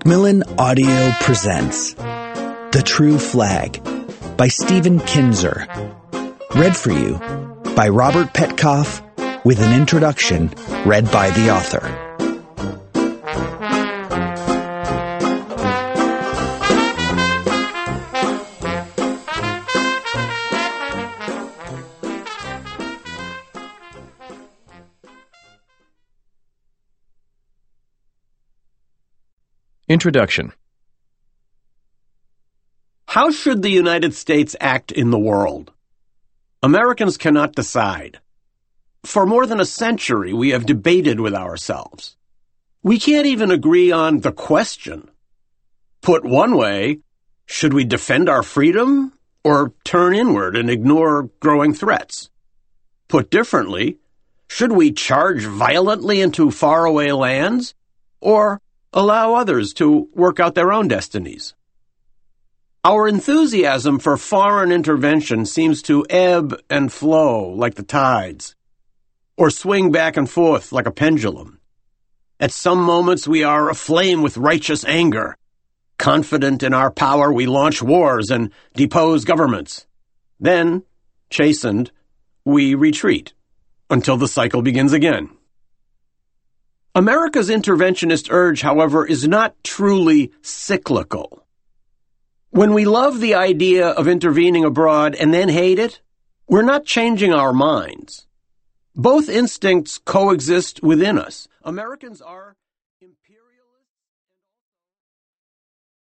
Macmillan Audio presents The True Flag by Stephen Kinzer. Read for you by Robert Petkoff with an introduction read by the author. Introduction. How should the United States act in the world? Americans cannot decide. For more than a century, we have debated with ourselves. We can't even agree on the question. Put one way, should we defend our freedom or turn inward and ignore growing threats? Put differently, should we charge violently into faraway lands or allow others to work out their own destinies? Our enthusiasm for foreign intervention seems to ebb and flow like the tides, or swing back and forth like a pendulum. At some moments we are aflame with righteous anger. Confident in our power, we launch wars and depose governments. Then, chastened, we retreat until the cycle begins again. America's interventionist urge, however, is not truly cyclical. When we love the idea of intervening abroad and then hate it, we're not changing our minds. Both instincts coexist within us. Americans are